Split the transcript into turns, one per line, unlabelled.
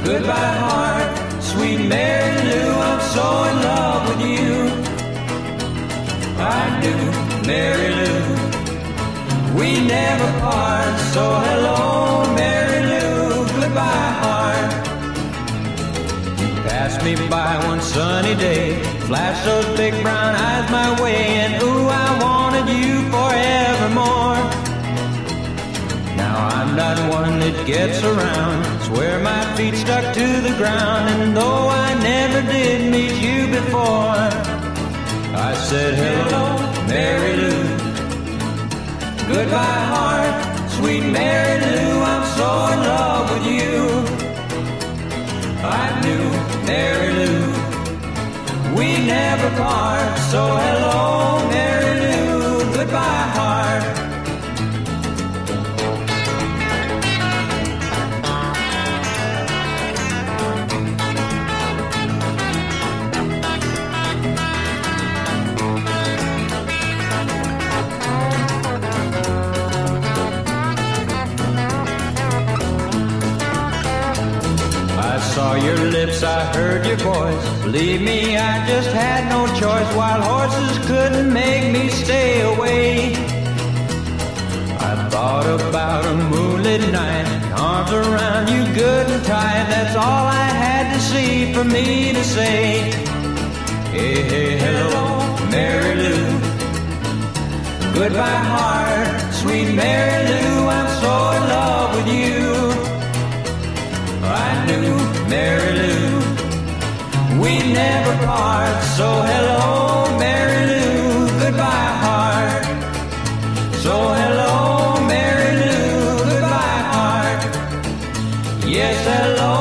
Goodbye, heart, sweet Mary Lou, I'm so in love with you. I do, Mary Lou, we never part. So hello, Mary Lou, goodbye, heart. You passed me by one sunny day, flashed those big brown eyes my way, and ooh, I wanted you forevermore. Now I'm not one that gets around, swear my feet stuck to the ground, and though I never did meet you before, I said hello, Mary Lou, goodbye, heart, sweet Mary Lou, I'm so in love with you. I knew, Mary Lou, we never part. So hello, Mary Lou, goodbye, heart. I saw your lips, I heard your voice. Believe me, I just had no choice. Wild horses couldn't make me stay away. I thought about a moonlit night, arms around you good and tight. That's all I had to see for me to say. Hey, hey, hello, Mary Lou, goodbye, heart, sweet Mary Lou, I'm so in love with you. I knew, Mary Lou, we never part. So hello, Mary Lou, goodbye, heart. So hello, Mary Lou, goodbye, heart. Yes, hello,